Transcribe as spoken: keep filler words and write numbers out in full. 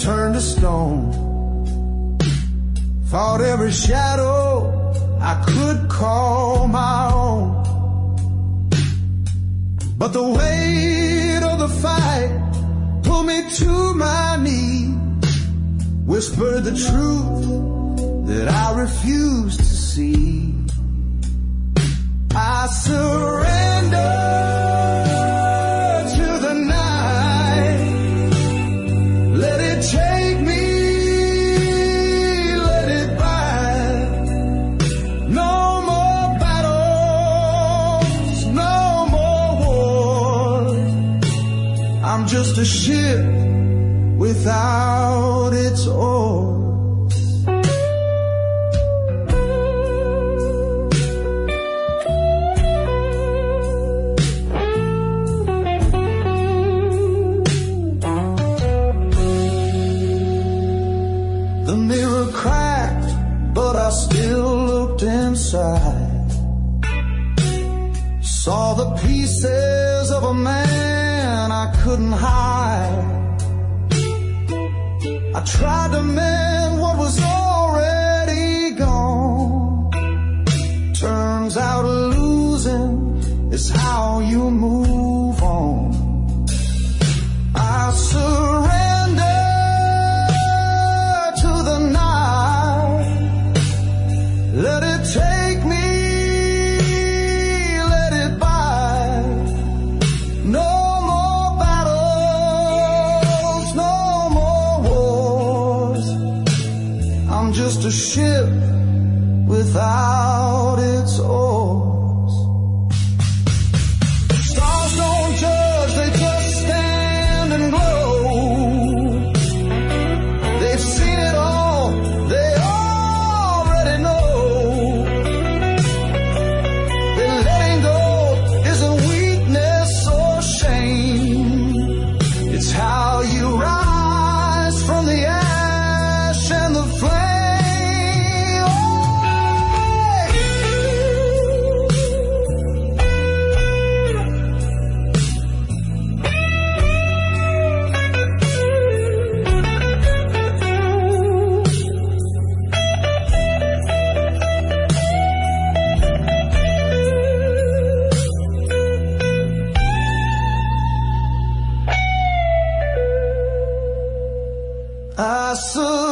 turned to stone. Fought every shadow I could call my own. But the weight of the fight pulled me to my knees, whispered the truth that I refused to see. I surrender to the night. Let it take me, let it ride. No more battles, no more wars. I'm just a ship without its oars. The mirror cracked, but I still looked inside. Saw the pieces of a man I couldn't hide. I tried to mend what was already gone. Turns out losing is how you move on. I surrender to the night. Let it take me, let it bite. No more battles, no more wars. I'm just a ship without its oars. Stars don't judge, they just stand and glow. They've seen it all, they already know. That letting go isn't weakness or shame. It's how you rise from the ash and the flame. I surrender